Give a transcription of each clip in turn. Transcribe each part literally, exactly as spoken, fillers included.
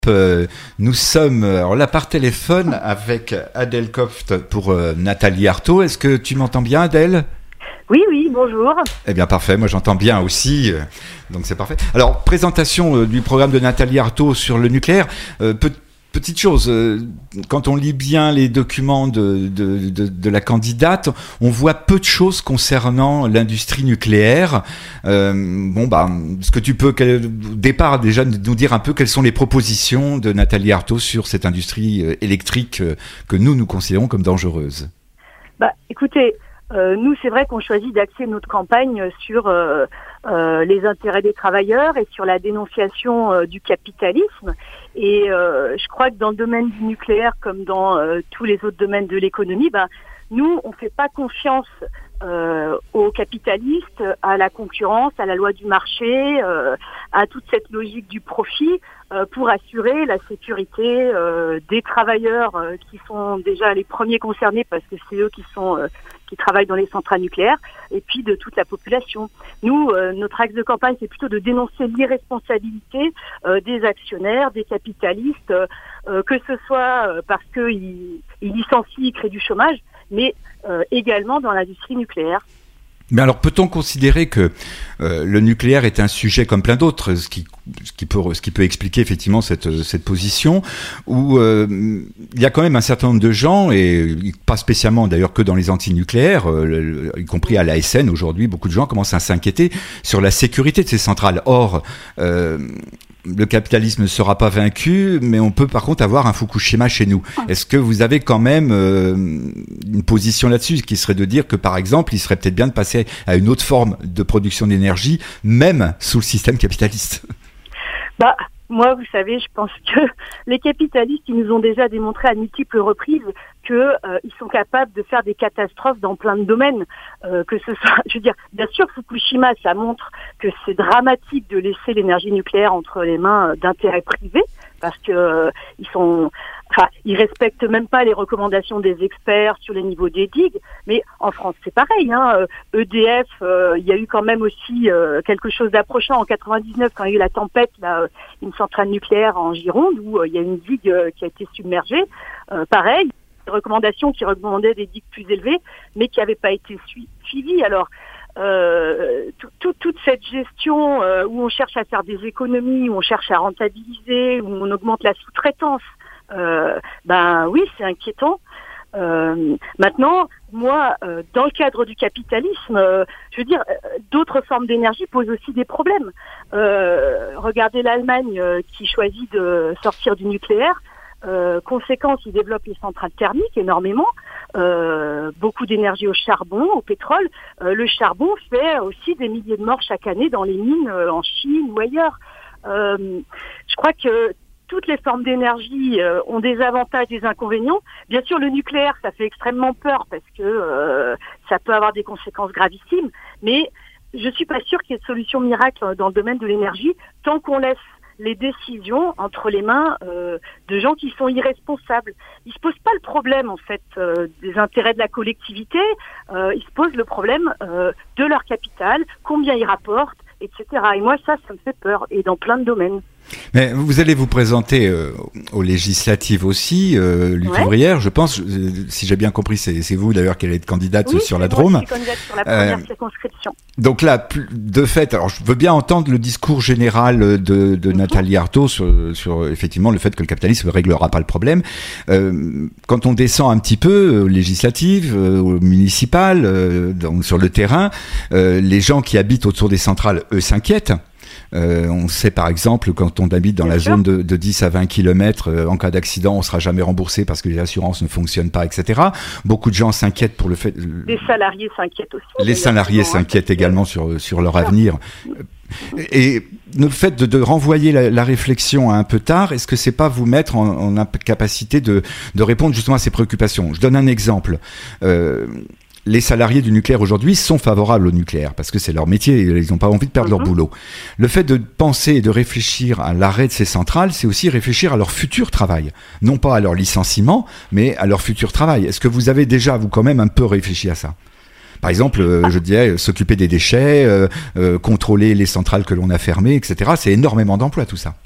Euh, nous sommes alors là par téléphone avec Adèle Koft pour euh, Nathalie Arthaud. Est-ce que tu m'entends bien, Adèle ? Oui, oui, bonjour. Eh bien, parfait. Moi, j'entends bien aussi. Euh, donc, c'est parfait. Alors, présentation euh, du programme de Nathalie Arthaud sur le nucléaire. Euh, peut- Petite chose, euh, quand on lit bien les documents de, de, de, de la candidate, on voit peu de choses concernant l'industrie nucléaire. Euh, bon, bah, est-ce que tu peux, quel, au départ, déjà, nous dire un peu quelles sont les propositions de Nathalie Arthaud sur cette industrie euh, électrique euh, que nous, nous considérons comme dangereuse ? Bah, écoutez, euh, nous, c'est vrai qu'on choisit d'axer notre campagne sur euh, euh, les intérêts des travailleurs et sur la dénonciation euh, du capitalisme. Et euh, je crois que dans le domaine du nucléaire, comme dans euh, tous les autres domaines de l'économie, ben, nous, on ne fait pas confiance euh, aux capitalistes, à la concurrence, à la loi du marché, euh, à toute cette logique du profit euh, pour assurer la sécurité euh, des travailleurs euh, qui sont déjà les premiers concernés parce que c'est eux qui sont euh, qui travaillent dans les centrales nucléaires, et puis de toute la population. Nous, euh, notre axe de campagne, c'est plutôt de dénoncer l'irresponsabilité euh, des actionnaires, des capitalistes, euh, euh, que ce soit euh, parce qu'ils ils licencient, ils créent du chômage, mais euh, également dans l'industrie nucléaire. Mais alors, peut-on considérer que euh, le nucléaire est un sujet comme plein d'autres, ce qui, ce qui peut, ce qui peut expliquer effectivement cette, cette position, où euh, il y a quand même un certain nombre de gens, et pas spécialement d'ailleurs que dans les antinucléaires, euh, y compris à l'A S N aujourd'hui, beaucoup de gens commencent à s'inquiéter sur la sécurité de ces centrales. Or, euh, le capitalisme ne sera pas vaincu, mais on peut par contre avoir un Fukushima chez nous. Est-ce que vous avez quand même euh, une position là-dessus, qui serait de dire que par exemple, il serait peut-être bien de passer à une autre forme de production d'énergie, même sous le système capitaliste ? Bah, moi, vous savez, je pense que les capitalistes, ils nous ont déjà démontré à multiples reprises que euh, ils sont capables de faire des catastrophes dans plein de domaines. Euh, que ce soit, je veux dire, bien sûr, Fukushima, ça montre que c'est dramatique de laisser l'énergie nucléaire entre les mains d'intérêts privés, parce que euh, ils sont, enfin, ils respectent même pas les recommandations des experts sur les niveaux des digues. Mais en France, c'est pareil. Hein. E D F, euh, il y a eu quand même aussi euh, quelque chose d'approchant en quatre-vingt-dix-neuf quand il y a eu la tempête, là, une centrale nucléaire en Gironde où euh, il y a une digue euh, qui a été submergée. Euh, pareil. Des recommandations qui recommandaient des digues plus élevées, mais qui n'avaient pas été sui- suivies. Alors, euh, tout, tout, toute cette gestion euh, où on cherche à faire des économies, où on cherche à rentabiliser, où on augmente la sous-traitance, euh, ben oui, c'est inquiétant. Euh, maintenant, moi, euh, dans le cadre du capitalisme, euh, je veux dire, euh, d'autres formes d'énergie posent aussi des problèmes. Euh, regardez l'Allemagne euh, qui choisit de sortir du nucléaire. Euh, conséquence, ils développent les centrales thermiques énormément, euh, beaucoup d'énergie au charbon, au pétrole. Euh, le charbon fait aussi des milliers de morts chaque année dans les mines euh, en Chine ou ailleurs. Euh, je crois que toutes les formes d'énergie euh, ont des avantages, des inconvénients. Bien sûr, le nucléaire, ça fait extrêmement peur parce que euh, ça peut avoir des conséquences gravissimes, mais je suis pas sûre qu'il y ait de solution miracle dans le domaine de l'énergie tant qu'on laisse les décisions entre les mains euh, de gens qui sont irresponsables. Ils se posent pas le problème en fait euh, des intérêts de la collectivité, euh, ils se posent le problème euh, de leur capital, combien ils rapportent, et cetera. Et moi ça, ça me fait peur, et dans plein de domaines. Mais vous allez vous présenter euh, aux législatives aussi, euh, lutte Ouais. ouvrière, je pense. Euh, si j'ai bien compris, c'est, c'est vous d'ailleurs qui allez être candidate Oui, sur la c'est moi, Drôme. je suis candidate sur la première Euh, circonscription. Donc là, plus- de fait, alors je veux bien entendre le discours général de, de Mhm. Nathalie Arthaud sur, sur effectivement le fait que le capitalisme ne réglera pas le problème. Euh, quand on descend un petit peu aux législatives, euh, aux municipales, euh, donc sur le terrain, euh, les gens qui habitent autour des centrales, eux, s'inquiètent. Euh, on sait par exemple quand on habite dans Bien la sûr. zone de, de dix à vingt kilomètres, euh, en cas d'accident, on sera jamais remboursé parce que les assurances ne fonctionnent pas, et cetera. Beaucoup de gens s'inquiètent pour le fait. Les salariés s'inquiètent aussi. Les d'ailleurs, salariés souvent, hein, s'inquiètent parce que- également sur sur leur Bien sûr. avenir. Et le fait de, de renvoyer la, la réflexion à un peu tard, est-ce que c'est pas vous mettre en, en incapacité de de répondre justement à ces préoccupations ? Je donne un exemple. Euh, les salariés du nucléaire aujourd'hui sont favorables au nucléaire parce que c'est leur métier, ils n'ont pas envie de perdre Mhm. leur boulot. Le fait de penser et de réfléchir à l'arrêt de ces centrales, c'est aussi réfléchir à leur futur travail. Non pas à leur licenciement, mais à leur futur travail. Est-ce que vous avez déjà, vous, quand même un peu réfléchi à ça ? Par exemple, euh, je dirais, s'occuper des déchets, euh, euh, contrôler les centrales que l'on a fermées, et cetera. C'est énormément d'emplois, tout ça.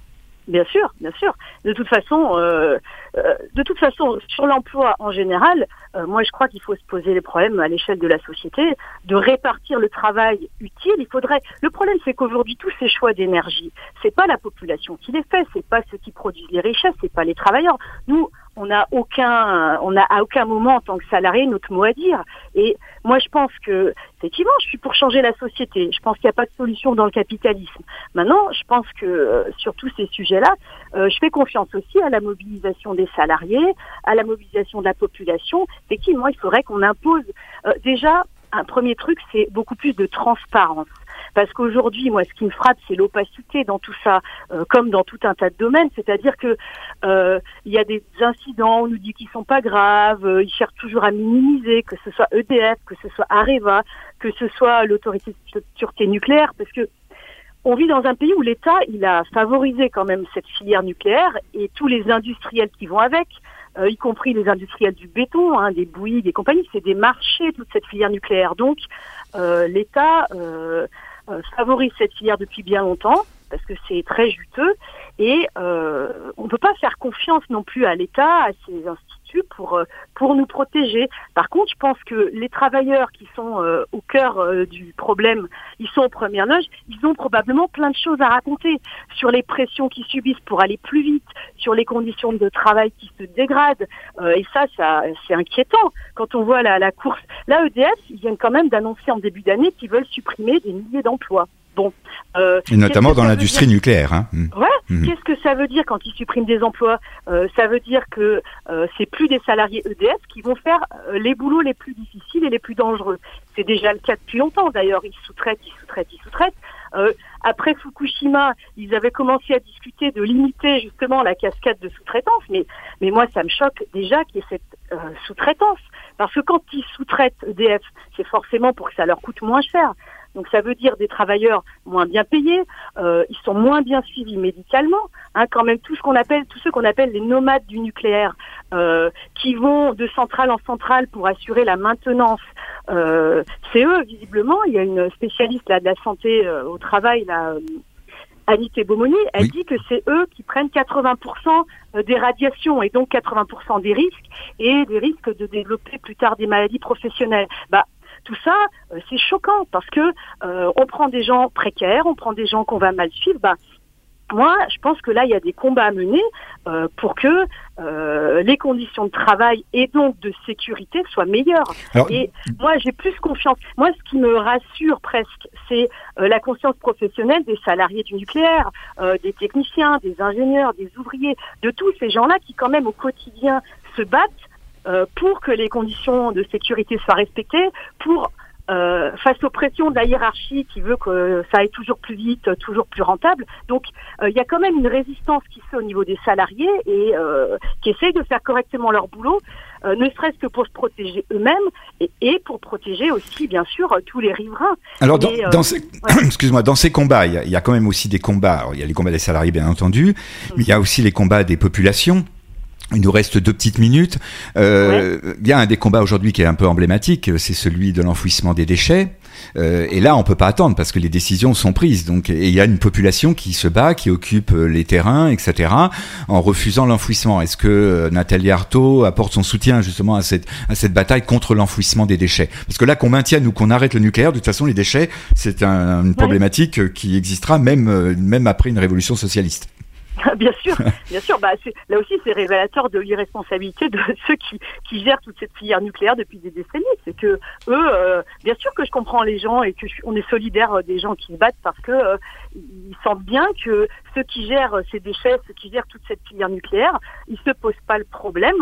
Bien sûr, bien sûr. De toute façon, euh, euh, de toute façon, sur l'emploi en général, euh, moi je crois qu'il faut se poser les problèmes à l'échelle de la société, de répartir le travail utile. Il faudrait. Le problème, c'est qu'aujourd'hui, tous ces choix d'énergie, c'est pas la population qui les fait, c'est pas ceux qui produisent les richesses, c'est pas les travailleurs. Nous, on n'a aucun, on n'a à aucun moment en tant que salarié notre mot à dire. Et moi, je pense que effectivement, je suis pour changer la société. Je pense qu'il n'y a pas de solution dans le capitalisme. Maintenant, je pense que euh, sur tous ces sujets-là, euh, je fais confiance aussi à la mobilisation des salariés, à la mobilisation de la population. Effectivement, il faudrait qu'on impose euh, déjà un premier truc, c'est beaucoup plus de transparence. Parce qu'aujourd'hui, moi, ce qui me frappe, c'est l'opacité dans tout ça, euh, comme dans tout un tas de domaines. C'est-à-dire que euh, il y a des incidents, on nous dit qu'ils sont pas graves, euh, ils cherchent toujours à minimiser, que ce soit E D F, que ce soit Areva, que ce soit l'autorité de sûreté nucléaire, parce que on vit dans un pays où l'État, il a favorisé quand même cette filière nucléaire et tous les industriels qui vont avec, euh, y compris les industriels du béton, hein, des bouillies, des compagnies, c'est des marchés, toute cette filière nucléaire. Donc, euh, l'État euh, euh, favorise cette filière depuis bien longtemps, parce que c'est très juteux, et euh, on ne peut pas faire confiance non plus à l'État, à ses instituts, pour pour nous protéger. Par contre, je pense que les travailleurs qui sont euh, au cœur euh, du problème, ils sont aux premières loges, ils ont probablement plein de choses à raconter sur les pressions qu'ils subissent pour aller plus vite, sur les conditions de travail qui se dégradent. Euh, et ça, ça c'est inquiétant quand on voit la, la course. Là, E D F, ils viennent quand même d'annoncer en début d'année qu'ils veulent supprimer des milliers d'emplois. Bon, euh, et notamment dans l'industrie nucléaire. Hein. Ouais. Mmh. Qu'est-ce que ça veut dire quand ils suppriment des emplois? euh, Ça veut dire que euh, c'est plus des salariés E D F qui vont faire euh, les boulots les plus difficiles et les plus dangereux. C'est déjà le cas depuis longtemps. D'ailleurs, ils sous-traitent, ils sous-traitent, ils sous-traitent. Euh, après Fukushima, ils avaient commencé à discuter de limiter justement la cascade de sous-traitance. Mais, mais moi, ça me choque déjà qu'il y ait cette euh, sous-traitance. Parce que quand ils sous-traitent E D F, c'est forcément pour que ça leur coûte moins cher. Donc ça veut dire des travailleurs moins bien payés, euh, ils sont moins bien suivis médicalement, hein, quand même tout ce qu'on appelle, tous ceux qu'on appelle les nomades du nucléaire, euh, qui vont de centrale en centrale pour assurer la maintenance. Euh, c'est eux visiblement. Il y a une spécialiste là de la santé euh, au travail là. Euh, Annick Beaumonier, elle oui. dit que c'est eux qui prennent quatre-vingts pour cent des radiations et donc quatre-vingts pour cent des risques et des risques de développer plus tard des maladies professionnelles. Bah, tout ça, euh, c'est choquant parce que euh, on prend des gens précaires, on prend des gens qu'on va mal suivre. Bah, moi, je pense que là, il y a des combats à mener euh, pour que euh, les conditions de travail et donc de sécurité soient meilleures. Alors, et moi, j'ai plus confiance. Moi, ce qui me rassure presque, c'est euh, la conscience professionnelle des salariés du nucléaire, euh, des techniciens, des ingénieurs, des ouvriers, de tous ces gens-là qui, quand même, au quotidien, se battent euh, pour que les conditions de sécurité soient respectées, pour Euh, face aux pressions de la hiérarchie qui veut que ça aille toujours plus vite, toujours plus rentable. Donc, il euh, y a quand même une résistance qui se fait au niveau des salariés et euh, qui essayent de faire correctement leur boulot, euh, ne serait-ce que pour se protéger eux-mêmes et, et pour protéger aussi, bien sûr, tous les riverains. Alors, dans, et, euh, dans ces, ouais. excuse-moi, dans ces combats, il y, y a quand même aussi des combats. Alors, il y a les combats des salariés, bien entendu, mmh. mais il y a aussi les combats des populations. Il nous reste deux petites minutes. Euh, ouais. Il y a un des combats aujourd'hui qui est un peu emblématique, c'est celui de l'enfouissement des déchets. Euh, et là, on peut pas attendre parce que les décisions sont prises. Donc, et il y a une population qui se bat, qui occupe les terrains, et cetera, en refusant l'enfouissement. Est-ce que Nathalie Arthaud apporte son soutien justement à cette à cette bataille contre l'enfouissement des déchets? Parce que là, qu'on maintienne ou qu'on arrête le nucléaire, de toute façon, les déchets, c'est un, une problématique ouais. qui existera même même après une révolution socialiste. Bien sûr, bien sûr. Bah, c'est, là aussi, c'est révélateur de l'irresponsabilité de ceux qui, qui gèrent toute cette filière nucléaire depuis des décennies. C'est que eux, euh, bien sûr que je comprends les gens et que je, on est solidaire des gens qui se battent parce que euh, ils sentent bien que ceux qui gèrent ces déchets, ceux qui gèrent toute cette filière nucléaire, ils se posent pas le problème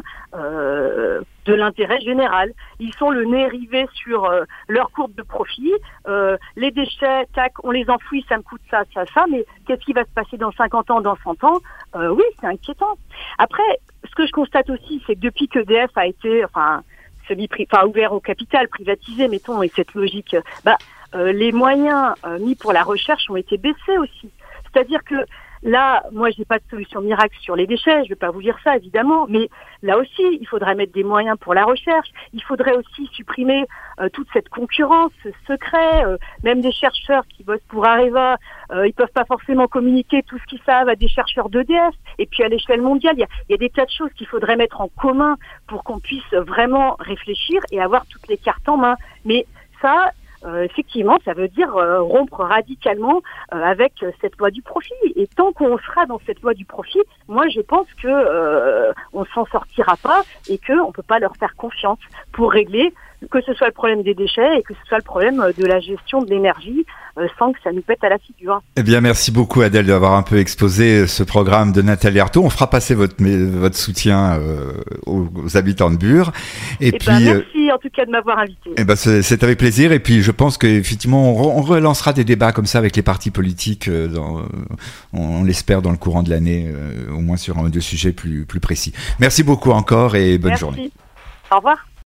euh, de l'intérêt général. Ils sont le nez rivé sur euh, leur courbe de profit. Euh, les déchets, tac, on les enfouit, ça me coûte ça, ça, ça. Mais qu'est-ce qui va se passer dans cinquante ans, dans cent ans? Euh, oui, c'est inquiétant. Après, ce que je constate aussi, c'est que depuis que E D F a été, enfin, semi-pri- enfin ouvert au capital, privatisé, mettons, et cette logique, bah, euh, les moyens euh, mis pour la recherche ont été baissés aussi. C'est-à-dire que là, moi, j'ai pas de solution miracle sur les déchets. Je vais pas vous dire ça, évidemment. Mais là aussi, il faudrait mettre des moyens pour la recherche. Il faudrait aussi supprimer euh, toute cette concurrence, ce secret. Euh, même des chercheurs qui bossent pour Areva, euh, ils peuvent pas forcément communiquer tout ce qu'ils savent à des chercheurs d'E D F. Et puis à l'échelle mondiale, il y a, il y a des tas de choses qu'il faudrait mettre en commun pour qu'on puisse vraiment réfléchir et avoir toutes les cartes en main. Mais ça, euh, effectivement, ça veut dire euh, rompre radicalement euh, avec cette loi du profit. Et tant qu'on sera dans cette loi du profit, moi je pense que euh, on s'en sortira pas et que on peut pas leur faire confiance pour régler que ce soit le problème des déchets et que ce soit le problème de la gestion de l'énergie euh, sans que ça nous pète à la figure. Eh bien, merci beaucoup Adèle d'avoir un peu exposé ce programme de Nathalie Arthaud. On fera passer votre votre soutien euh, aux, aux habitants de Bure. Et, et puis, ben, merci en tout cas de m'avoir invité. Eh ben, c'est, c'est avec plaisir. Et puis, je pense qu'effectivement, on, re, on relancera des débats comme ça avec les partis politiques. Euh, dans, on, on l'espère dans le courant de l'année, euh, au moins sur un ou deux sujets plus plus précis. Merci beaucoup encore et bonne merci. journée. Au revoir.